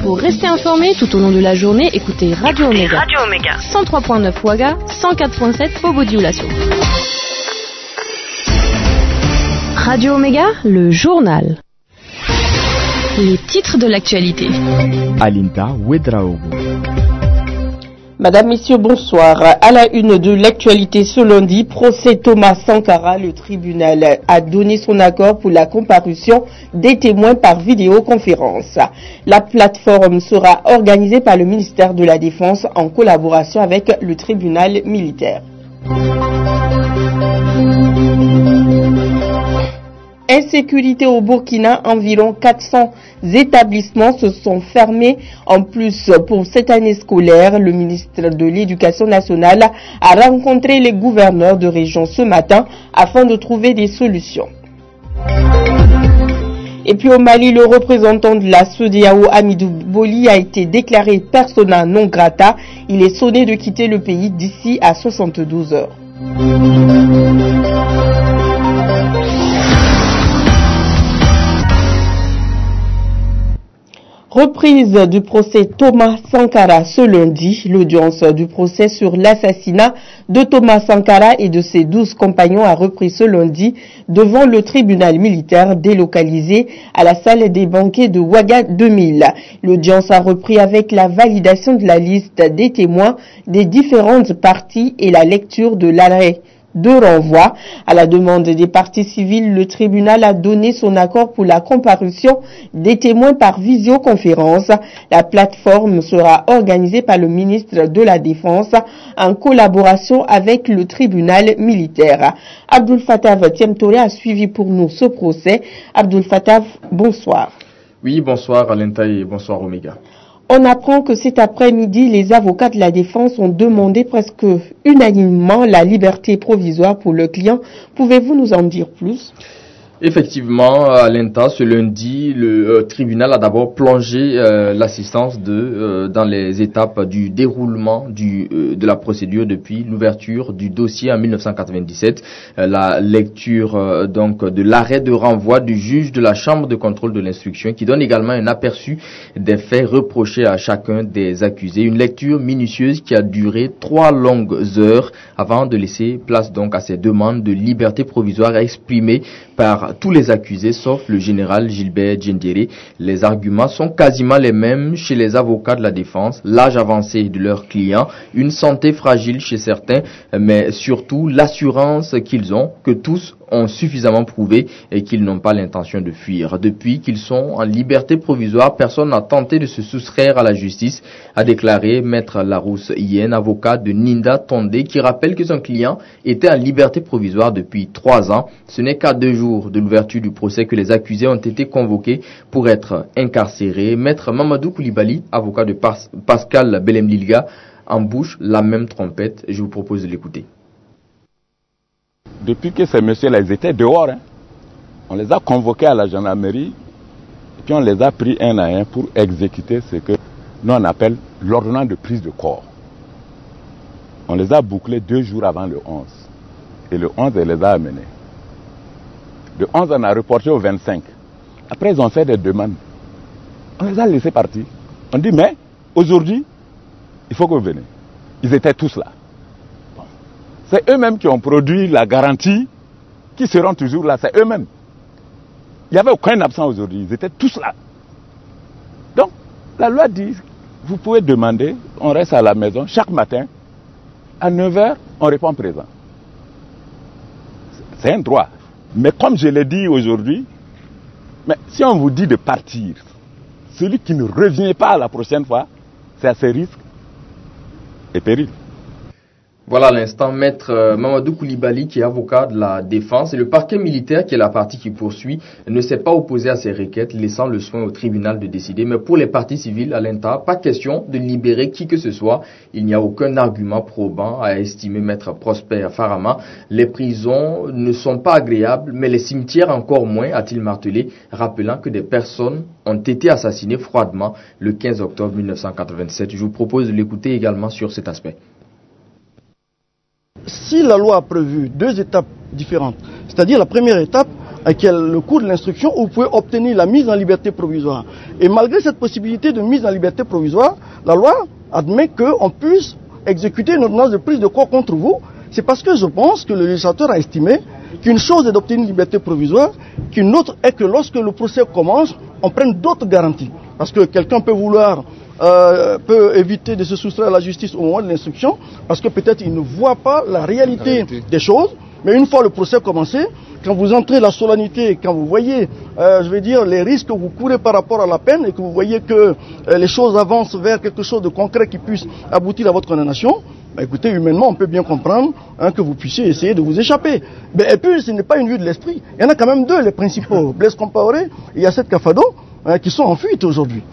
Pour rester informé tout au long de la journée, écoutez Radio Omega. 103.9 Ouaga, 104.7 Pobo Dioulasso. Radio Omega, le journal. Les titres de l'actualité. Alinta Ouedraogo. Madame, Messieurs, bonsoir. À la une de l'actualité ce lundi, procès Thomas Sankara, le tribunal a donné son accord pour la comparution des témoins par vidéoconférence. La plateforme sera organisée par le ministère de la Défense en collaboration avec le tribunal militaire. Insécurité au Burkina, environ 400 établissements se sont fermés en plus pour cette année scolaire. Le ministre de l'Éducation nationale a rencontré les gouverneurs de région ce matin afin de trouver des solutions. Et puis au Mali, le représentant de la CEDEAO, Hamidou Boli, a été déclaré persona non grata. Il est sonné de quitter le pays d'ici à 72 heures. Reprise du procès Thomas Sankara ce lundi. L'audience du procès sur l'assassinat de Thomas Sankara et de ses 12 compagnons a repris ce lundi devant le tribunal militaire délocalisé à la salle des banquets de Ouaga 2000. L'audience a repris avec la validation de la liste des témoins des différentes parties et la lecture de l'arrêt de renvoi. À la demande des parties civiles, le tribunal a donné son accord pour la comparution des témoins par visioconférence. La plateforme sera organisée par le ministre de la Défense en collaboration avec le tribunal militaire. Abdul Fattah Tiemtore a suivi pour nous ce procès. Abdul Fattah, bonsoir. Oui, bonsoir Alenta et bonsoir Omega. On apprend que cet après-midi, les avocats de la défense ont demandé presque unanimement la liberté provisoire pour le client. Pouvez-vous nous en dire plus ? Effectivement, à l'INTA, ce lundi, le tribunal a d'abord plongé l'assistance dans les étapes du déroulement de la procédure depuis l'ouverture du dossier en 1997, la lecture donc de l'arrêt de renvoi du juge de la chambre de contrôle de l'instruction qui donne également un aperçu des faits reprochés à chacun des accusés, une lecture minutieuse qui a duré 3 longues heures avant de laisser place donc à ces demandes de liberté provisoire exprimées par tous les accusés sauf le général Gilbert Diendéré. Les arguments sont quasiment les mêmes chez les avocats de la défense, l'âge avancé de leurs clients, une santé fragile chez certains, mais surtout l'assurance qu'ils ont que tous ont suffisamment prouvé et qu'ils n'ont pas l'intention de fuir. Depuis qu'ils sont en liberté provisoire, personne n'a tenté de se soustraire à la justice, a déclaré Maître Larousse Yen, avocat de Ninda Tondé, qui rappelle que son client était en liberté provisoire depuis 3 ans. Ce n'est qu'à 2 jours de l'ouverture du procès que les accusés ont été convoqués pour être incarcérés. Maître Mamadou Koulibaly, avocat de Pascal Belemlilga, embouche la même trompette. Je vous propose de l'écouter. Depuis que ces messieurs-là, ils étaient dehors, on les a convoqués à la gendarmerie et puis on les a pris un à un pour exécuter ce que nous on appelle l'ordonnance de prise de corps. On les a bouclés 2 jours avant le 11 et le 11 on les a amenés. Le 11 on a reporté au 25. Après ils ont fait des demandes. On les a laissés partir. On dit mais aujourd'hui il faut que vous venez. Ils étaient tous là. C'est eux-mêmes qui ont produit la garantie, qui seront toujours là, c'est eux-mêmes. Il n'y avait aucun absent aujourd'hui, ils étaient tous là. Donc, la loi dit, vous pouvez demander, on reste à la maison chaque matin, à 9h, on répond présent. C'est un droit. Mais comme je l'ai dit aujourd'hui, mais si on vous dit de partir, celui qui ne revient pas la prochaine fois, c'est à ses risques et périls. Voilà à l'instant Maître Mamadou Koulibaly qui est avocat de la défense et le parquet militaire qui est la partie qui poursuit ne s'est pas opposé à ces requêtes laissant le soin au tribunal de décider. Mais pour les parties civiles à l'INTA, pas question de libérer qui que ce soit. Il n'y a aucun argument probant à estimer Maître Prosper Farama. Les prisons ne sont pas agréables mais les cimetières encore moins, a-t-il martelé, rappelant que des personnes ont été assassinées froidement le 15 octobre 1987. Je vous propose de l'écouter également sur cet aspect. Si la loi a prévu 2 étapes différentes, c'est-à-dire la première étape, qui est le cours de l'instruction, où vous pouvez obtenir la mise en liberté provisoire. Et malgré cette possibilité de mise en liberté provisoire, la loi admet qu'on puisse exécuter une ordonnance de prise de corps contre vous. C'est parce que je pense que le législateur a estimé qu'une chose est d'obtenir une liberté provisoire, qu'une autre est que lorsque le procès commence, on prenne d'autres garanties. Parce que quelqu'un peut peut éviter de se soustraire à la justice au moment de l'instruction, parce que peut-être il ne voit pas la réalité des choses. Mais une fois le procès commencé, quand vous entrez la solennité, quand vous voyez, les risques que vous courez par rapport à la peine et que vous voyez que les choses avancent vers quelque chose de concret qui puisse aboutir à votre condamnation, écoutez, humainement, on peut bien comprendre que vous puissiez essayer de vous échapper. Et puis, ce n'est pas une vue de l'esprit. Il y en a quand même deux, les principaux, Blaise Compaoré et Yacet Kafado, qui sont en fuite aujourd'hui.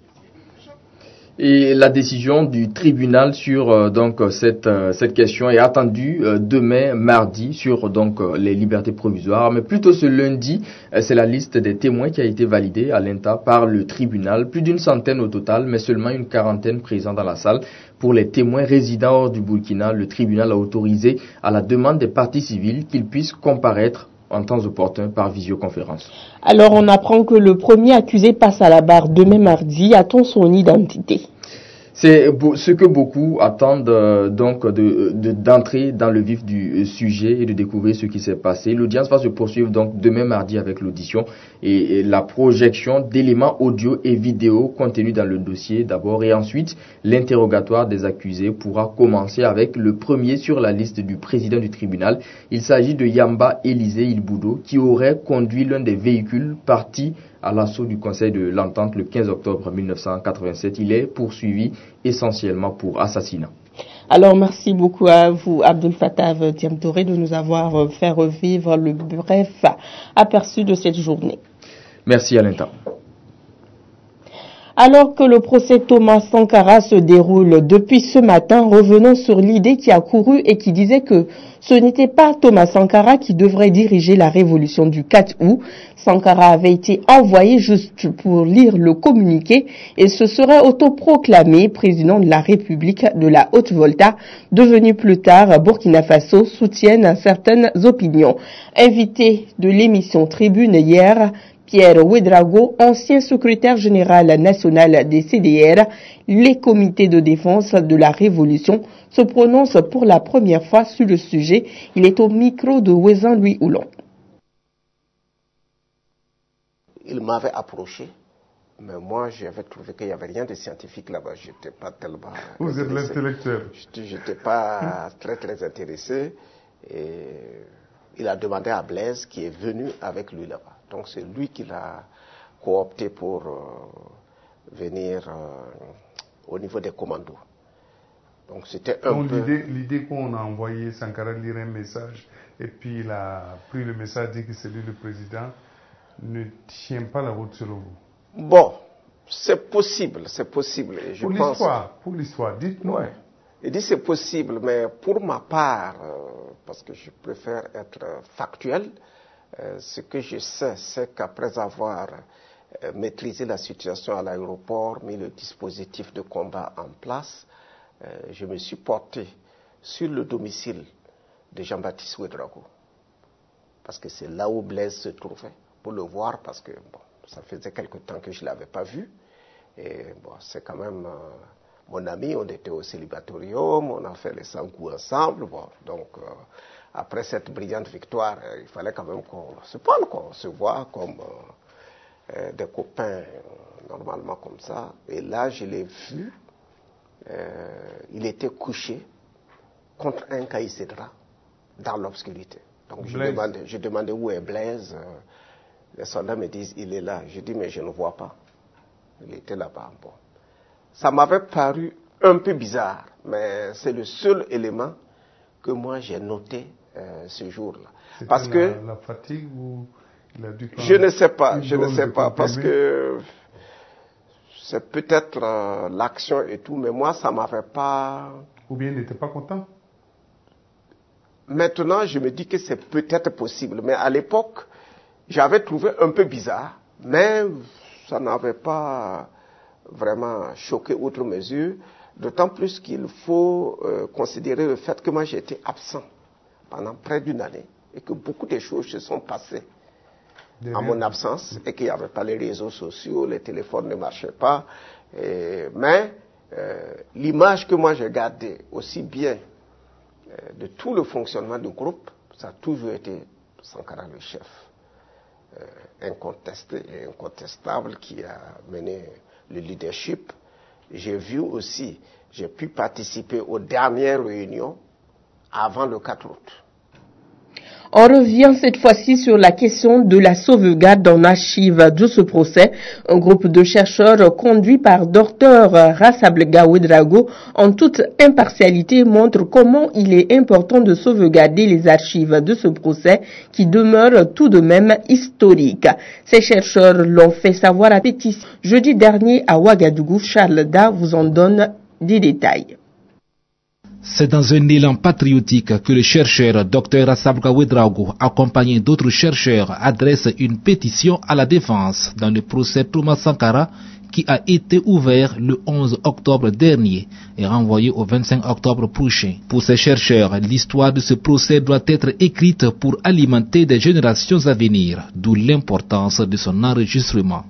Et la décision du tribunal sur cette question est attendue demain mardi sur les libertés provisoires, mais plutôt ce lundi, c'est la liste des témoins qui a été validée à l'INTA par le tribunal, plus d'une centaine au total, mais seulement une quarantaine présents dans la salle. Pour les témoins résidant hors du Burkina, le tribunal a autorisé à la demande des parties civiles qu'ils puissent comparaître en temps opportun par visioconférence. Alors on apprend que le premier accusé passe à la barre demain mardi. A-t-on son identité? C'est ce que beaucoup attendent d'entrer dans le vif du sujet et de découvrir ce qui s'est passé. L'audience va se poursuivre donc demain mardi avec l'audition et la projection d'éléments audio et vidéo contenus dans le dossier d'abord, et ensuite l'interrogatoire des accusés pourra commencer avec le premier sur la liste du président du tribunal. Il s'agit de Yamba Élisée Ilboudo, qui aurait conduit l'un des véhicules partis à l'assaut du Conseil de l'Entente le 15 octobre 1987. Il est poursuivi essentiellement pour assassinat. Alors, merci beaucoup à vous, Abdel Fattah Diamtoré, de nous avoir fait revivre le bref aperçu de cette journée. Merci, Alinta. Alors que le procès Thomas Sankara se déroule depuis ce matin, revenons sur l'idée qui a couru et qui disait que ce n'était pas Thomas Sankara qui devrait diriger la révolution du 4 août. Sankara avait été envoyé juste pour lire le communiqué et se serait autoproclamé président de la République de la Haute-Volta, devenu plus tard Burkina Faso, soutiennent certaines opinions. Invité de l'émission Tribune hier, Pierre Ouedraogo, ancien secrétaire général national des CDR, les comités de défense de la Révolution, se prononce pour la première fois sur le sujet. Il est au micro de Wezan Louis Oulon. Il m'avait approché, mais moi j'avais trouvé qu'il n'y avait rien de scientifique là-bas. Je n'étais pas tellement... Vous êtes l'intellectuel. Je n'étais pas très intéressé. Et il a demandé à Blaise qui est venu avec lui là-bas. Donc c'est lui qui l'a coopté pour venir au niveau des commandos. Donc c'était un peu... L'idée qu'on a envoyé Sankara lire un message et puis il a pris le message, dit que c'est lui le président, ne tient pas la route selon vous? Bon, c'est possible. Je pour l'histoire, dites-nous. Ouais. Il dit c'est possible, mais pour ma part, parce que je préfère être factuel, ce que je sais, c'est qu'après avoir maîtrisé la situation à l'aéroport, mis le dispositif de combat en place, je me suis porté sur le domicile de Jean-Baptiste Ouedraogo. Parce que c'est là où Blaise se trouvait, pour le voir, parce que bon, ça faisait quelque temps que je ne l'avais pas vu. Et bon, c'est quand même mon ami, on était au célibatorium, on a fait les 100 coups ensemble. Bon, donc, après cette brillante victoire, il fallait quand même qu'on se parle, qu'on se voit comme des copains, normalement comme ça. Et là, je l'ai vu, il était couché contre un caïcédra dans l'obscurité. Donc je demandais où est Blaise. Les soldats me disent il est là. Je dis mais je ne vois pas. Il était là-bas. Bon. Ça m'avait paru un peu bizarre, mais c'est le seul élément que moi j'ai noté ce jour-là. Parce que la fatigue ou il a dû je ne sais pas, parce que c'est peut-être l'action et tout, mais moi ça m'avait pas. Ou bien il n'était pas content. Maintenant, je me dis que c'est peut-être possible, mais à l'époque, j'avais trouvé un peu bizarre, mais ça n'avait pas vraiment choqué outre mesure, d'autant plus qu'il faut considérer le fait que moi j'ai été absent pendant près d'une année et que beaucoup de choses se sont passées en mon absence et qu'il n'y avait pas les réseaux sociaux, les téléphones ne marchaient pas. Mais l'image que moi j'ai gardée aussi bien de tout le fonctionnement du groupe, ça a toujours été Sankara le chef, incontesté et incontestable, qui a mené le leadership. J'ai pu participer aux dernières réunions avant le 4 août. On revient cette fois-ci sur la question de la sauvegarde en archive de ce procès. Un groupe de chercheurs conduit par Dr Rassablega Ouedraogo en toute impartialité montre comment il est important de sauvegarder les archives de ce procès qui demeurent tout de même historiques. Ces chercheurs l'ont fait savoir à pétition jeudi dernier à Ouagadougou. Charles Da vous en donne des détails. C'est dans un élan patriotique que le chercheur Dr Rassablega Ouedraogo, accompagné d'autres chercheurs, adresse une pétition à la défense dans le procès Thomas Sankara qui a été ouvert le 11 octobre dernier et renvoyé au 25 octobre prochain. Pour ces chercheurs, l'histoire de ce procès doit être écrite pour alimenter des générations à venir, d'où l'importance de son enregistrement.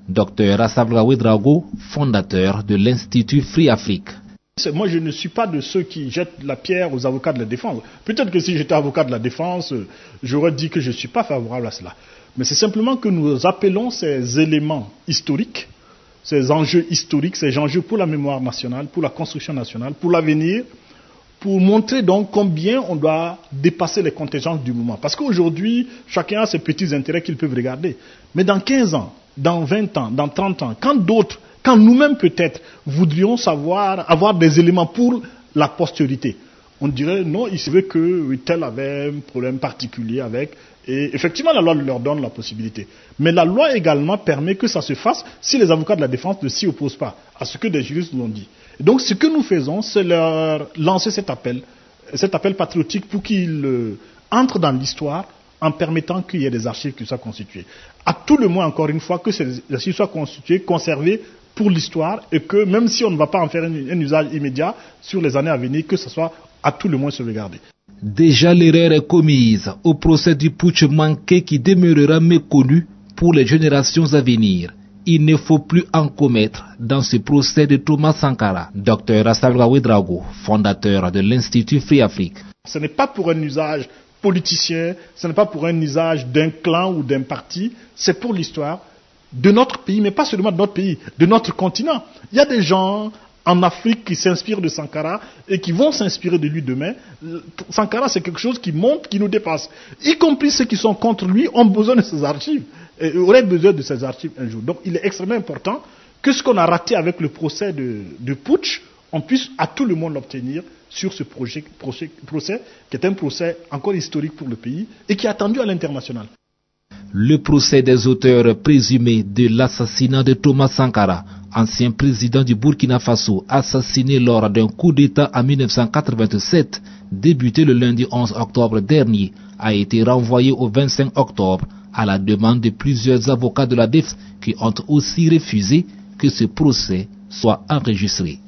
Dr Rassablega Ouedraogo, fondateur de l'Institut Free Afrique. Moi, je ne suis pas de ceux qui jettent la pierre aux avocats de la défense. Peut-être que si j'étais avocat de la défense, j'aurais dit que je ne suis pas favorable à cela. Mais c'est simplement que nous appelons ces éléments historiques, ces enjeux historiques, ces enjeux pour la mémoire nationale, pour la construction nationale, pour l'avenir, pour montrer donc combien on doit dépasser les contingences du moment. Parce qu'aujourd'hui, chacun a ses petits intérêts qu'ils peuvent regarder. Mais dans 15 ans, dans 20 ans, dans 30 ans, quand nous-mêmes peut-être voudrions avoir des éléments pour la postérité, on dirait non, il se veut que tel avait un problème particulier avec, et effectivement la loi leur donne la possibilité. Mais la loi également permet que ça se fasse si les avocats de la défense ne s'y opposent pas à ce que des juristes nous ont dit. Et donc ce que nous faisons, c'est leur lancer cet appel patriotique pour qu'ils entrent dans l'histoire en permettant qu'il y ait des archives qui soient constituées. À tout le moins, encore une fois, que ces archives soient constituées, conservées pour l'histoire, et que même si on ne va pas en faire un usage immédiat sur les années à venir, que ce soit à tout le moins sauvegardé. Déjà l'erreur est commise au procès du putsch manqué qui demeurera méconnu pour les générations à venir. Il ne faut plus en commettre dans ce procès de Thomas Sankara. Dr Rassablega Ouedraogo, fondateur de l'Institut Free Afrique. Ce n'est pas pour un usage politicien, ce n'est pas pour un usage d'un clan ou d'un parti, c'est pour l'histoire de notre pays, mais pas seulement de notre pays, de notre continent. Il y a des gens en Afrique qui s'inspirent de Sankara et qui vont s'inspirer de lui demain. Sankara, c'est quelque chose qui monte, qui nous dépasse. Y compris ceux qui sont contre lui ont besoin de ses archives, et auraient besoin de ses archives un jour. Donc il est extrêmement important que ce qu'on a raté avec le procès de putsch, on puisse à tout le monde l'obtenir sur ce procès qui est un procès encore historique pour le pays et qui est attendu à l'international. Le procès des auteurs présumés de l'assassinat de Thomas Sankara, ancien président du Burkina Faso, assassiné lors d'un coup d'État en 1987, débuté le lundi 11 octobre dernier, a été renvoyé au 25 octobre à la demande de plusieurs avocats de la défense qui ont aussi refusé que ce procès soit enregistré.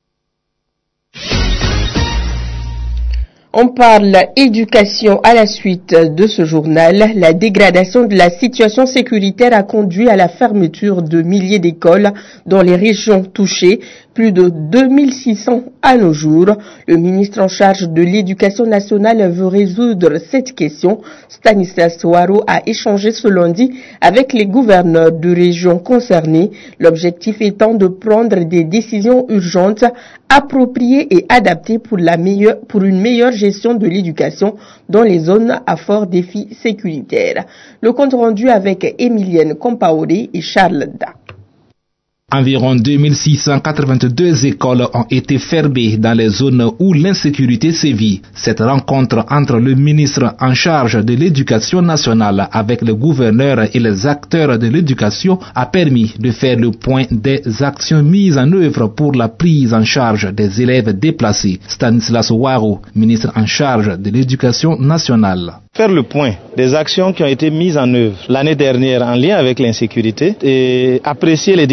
On parle éducation à la suite de ce journal. La dégradation de la situation sécuritaire a conduit à la fermeture de milliers d'écoles dans les régions touchées, plus de 2600 à nos jours. Le ministre en charge de l'Éducation nationale veut résoudre cette question. Stanislas Ouaro a échangé ce lundi avec les gouverneurs de régions concernées, l'objectif étant de prendre des décisions urgentes, appropriées et adaptées pour une meilleure gestion de l'éducation dans les zones à fort défi sécuritaire. Le compte rendu avec Emilienne Compaoré et Charles Da. Environ 2682 écoles ont été fermées dans les zones où l'insécurité sévit. Cette rencontre entre le ministre en charge de l'éducation nationale avec le gouverneur et les acteurs de l'éducation a permis de faire le point des actions mises en œuvre pour la prise en charge des élèves déplacés. Stanislas Ouaro, ministre en charge de l'éducation nationale. Faire le point des actions qui ont été mises en œuvre l'année dernière en lien avec l'insécurité et apprécier les difficultés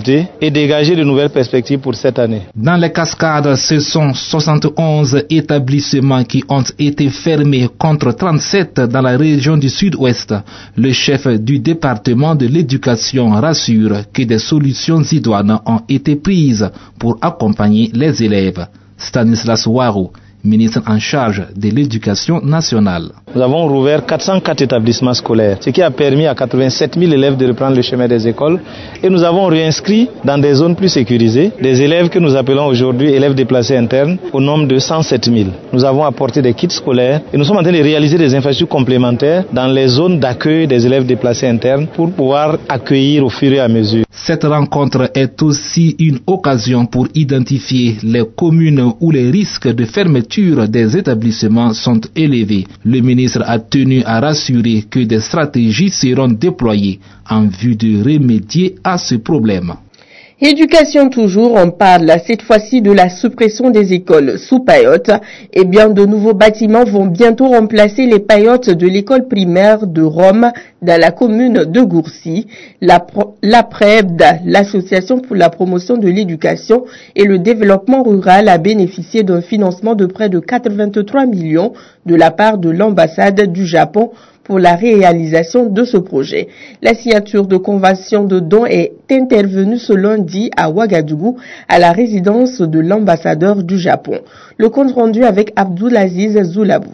difficultés et dégager de nouvelles perspectives pour cette année. Dans les cascades, ce sont 71 établissements qui ont été fermés contre 37 dans la région du sud-ouest. Le chef du département de l'éducation rassure que des solutions idoines ont été prises pour accompagner les élèves. Stanislas Ouarou, ministre en charge de l'éducation nationale. Nous avons rouvert 404 établissements scolaires, ce qui a permis à 87 000 élèves de reprendre le chemin des écoles. Et nous avons réinscrit dans des zones plus sécurisées des élèves que nous appelons aujourd'hui élèves déplacés internes au nombre de 107 000. Nous avons apporté des kits scolaires et nous sommes en train de réaliser des infrastructures complémentaires dans les zones d'accueil des élèves déplacés internes pour pouvoir accueillir au fur et à mesure. Cette rencontre est aussi une occasion pour identifier les communes où les risques de fermeture des établissements sont élevés. Le ministre a tenu à rassurer que des stratégies seront déployées en vue de remédier à ce problème. Éducation toujours, on parle cette fois-ci de la suppression des écoles sous paillotes. Eh bien, de nouveaux bâtiments vont bientôt remplacer les paillotes de l'école primaire de Rome dans la commune de Gourcy. L'APRED, l'Association pour la promotion de l'éducation et le développement rural, a bénéficié d'un financement de près de 83 millions de la part de l'ambassade du Japon pour la réalisation de ce projet. La signature de convention de dons est intervenue ce lundi à Ouagadougou, à la résidence de l'ambassadeur du Japon. Le compte rendu avec Abdoulaziz Zoulabou.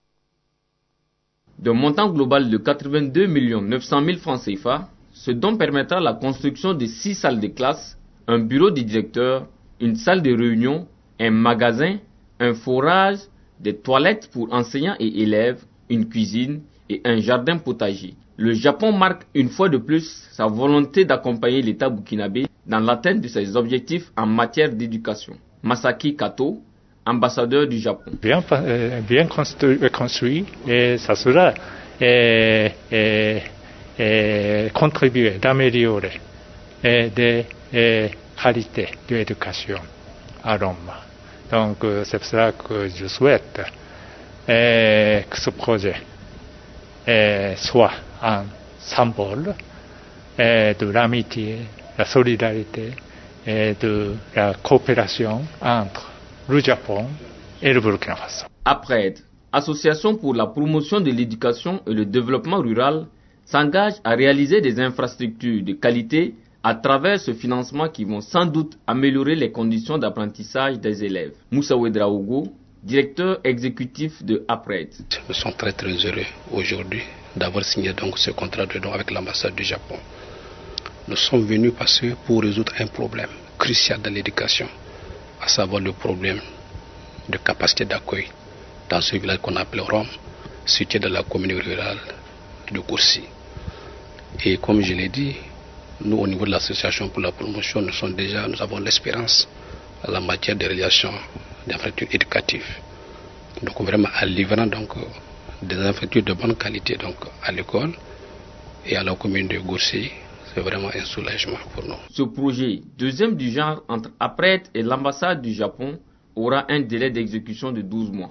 D'un montant global de 82 900 000 francs CFA, ce don permettra la construction de 6 salles de classe, un bureau du directeur, une salle de réunion, un magasin, un forage, des toilettes pour enseignants et élèves, une cuisine et un jardin potager. Le Japon marque une fois de plus sa volonté d'accompagner l'État burkinabé dans l'atteinte de ses objectifs en matière d'éducation. Masaki Kato, ambassadeur du Japon. Bien construit, et ça sera contribuer d'améliorer des qualités de l'éducation à Rome. Donc c'est pour cela que je souhaite que ce projet soit un symbole de l'amitié, la solidarité et de la coopération entre le Japon et le Burkina Faso. APRED, Association pour la promotion de l'éducation et le développement rural, s'engage à réaliser des infrastructures de qualité à travers ce financement qui vont sans doute améliorer les conditions d'apprentissage des élèves. Moussa Ouedraogo, directeur exécutif de APRED. Nous sommes très heureux aujourd'hui d'avoir signé donc ce contrat de don avec l'ambassade du Japon. Nous sommes venus pour résoudre un problème crucial dans l'éducation, à savoir le problème de capacité d'accueil dans ce village qu'on appelle Rome, situé dans la commune rurale de Gourcy. Et comme je l'ai dit, nous au niveau de l'association pour la promotion, nous avons l'expérience en la matière de réalisation d'infrastructures éducatives. Donc vraiment en livrant donc des infrastructures de bonne qualité donc à l'école et à la commune de Gourcy, c'est vraiment un soulagement pour nous. Ce projet, deuxième du genre entre APRED et l'ambassade du Japon, aura un délai d'exécution de 12 mois.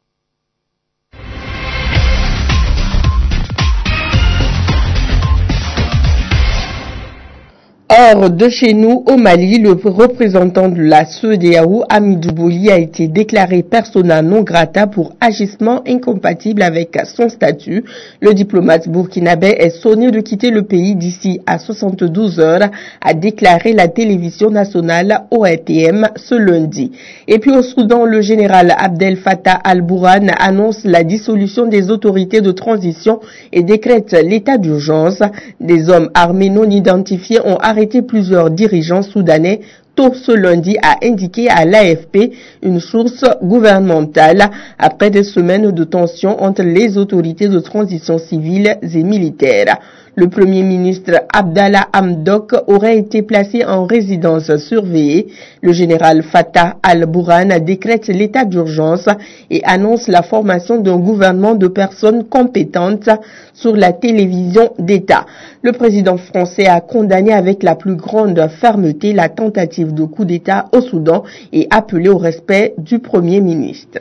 Hors de chez nous, au Mali, le représentant de la CEDEAO, Hamidou Bouli, a été déclaré persona non grata pour agissement incompatible avec son statut. Le diplomate burkinabé est sonné de quitter le pays d'ici à 72 heures, a déclaré la télévision nationale ORTM ce lundi. Et puis au Soudan, le général Abdel Fattah al-Burhan annonce la dissolution des autorités de transition et décrète l'état d'urgence. Des hommes armés non identifiés ont arrêté plusieurs dirigeants soudanais tôt ce lundi, a indiqué à l'AFP une source gouvernementale après des semaines de tensions entre les autorités de transition civiles et militaires. Le premier ministre Abdallah Hamdok aurait été placé en résidence surveillée. Le général Fattah al-Burhan décrète l'état d'urgence et annonce la formation d'un gouvernement de personnes compétentes sur la télévision d'État. Le président français a condamné avec la plus grande fermeté la tentative de coup d'État au Soudan et appelé au respect du premier ministre.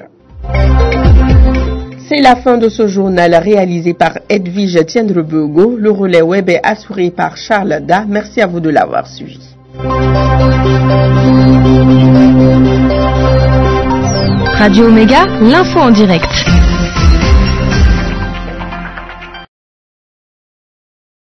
C'est la fin de ce journal réalisé par Edwige Tiendrebego. Le relais web est assuré par Charles Da. Merci à vous de l'avoir suivi. Radio Omega, l'info en direct.